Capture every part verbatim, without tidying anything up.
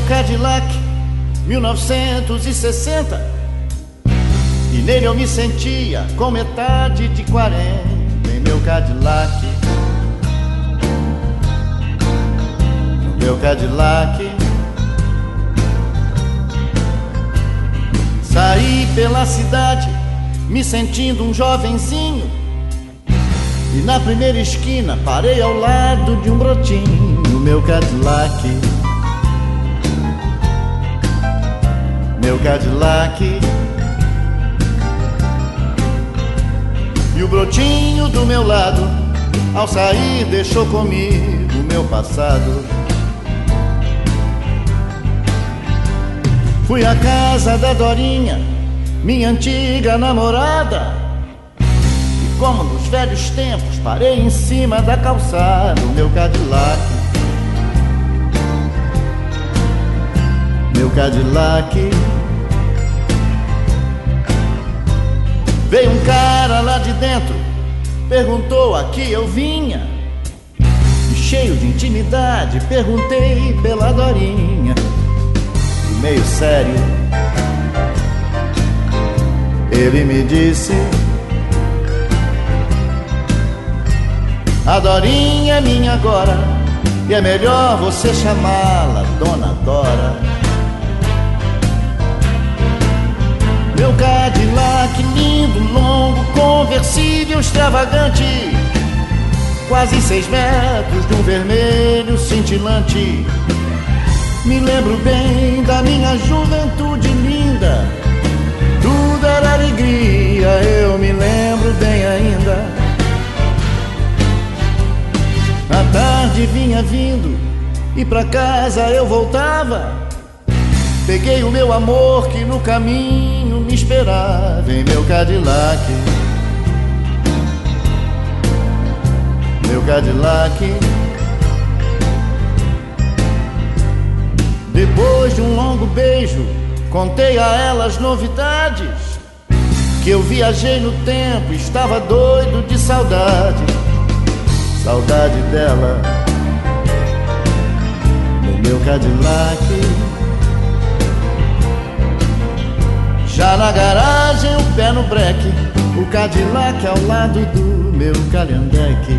Cadillac mil novecentos e sessenta, e nele eu me sentia com metade de quarenta. Em meu Cadillac, no meu Cadillac, saí pela cidade me sentindo um jovenzinho, e na primeira esquina parei ao lado de um brotinho. No meu Cadillac, meu Cadillac, e o brotinho do meu lado, ao sair, deixou comigo o meu passado. Fui à casa da Dorinha, minha antiga namorada, e como nos velhos tempos, parei em cima da calçada. O meu Cadillac, meu Cadillac, veio um cara lá de dentro, perguntou a que eu vinha, e cheio de intimidade perguntei pela Dorinha. E meio sério ele me disse: a Dorinha é minha agora, e é melhor você chamá-la Dona Dora. Meu Cadillac lindo, longo, conversível, extravagante, quase seis metros, de um vermelho cintilante. Me lembro bem da minha juventude linda, tudo era alegria, eu me lembro bem ainda. A tarde vinha vindo e pra casa eu voltava, peguei o meu amor que no caminho me esperava. Em meu Cadillac, meu Cadillac, depois de um longo beijo, contei a ela as novidades, que eu viajei no tempo, estava doido de saudade. Saudade dela, no meu Cadillac. Já na garagem, o pé no breque, o Cadillac ao lado do meu calhambeque.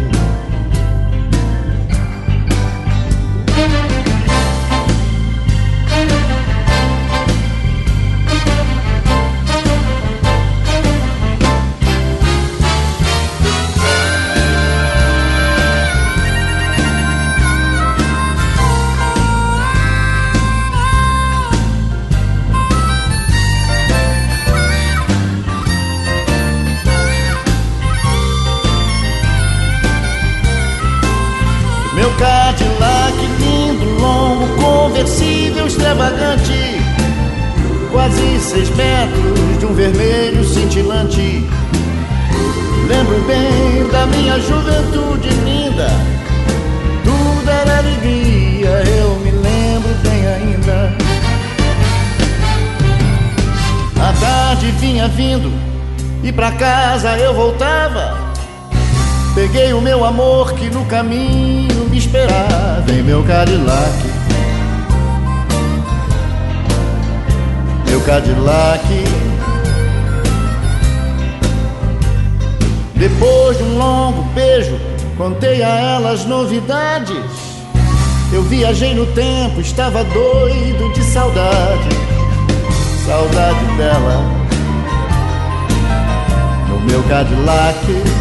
Meu Cadillac lindo, longo, conversível, extravagante, quase seis metros, de um vermelho cintilante. Lembro bem da minha juventude linda, tudo era alegria, eu me lembro bem ainda. A tarde vinha vindo e pra casa eu voltava, peguei o meu amor que no caminho me esperava. Em meu Cadillac, meu Cadillac, depois de um longo beijo, contei a ela as novidades. Eu viajei no tempo, estava doido de saudade. Saudade dela, no meu Cadillac.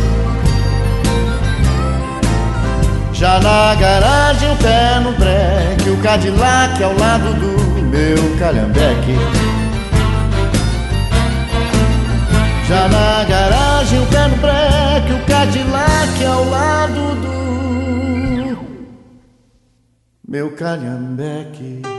Já na garagem, o pé no breque, o Cadillac ao lado do meu calhambeque. Já na garagem, o pé no breque, o Cadillac ao lado do meu calhambeque.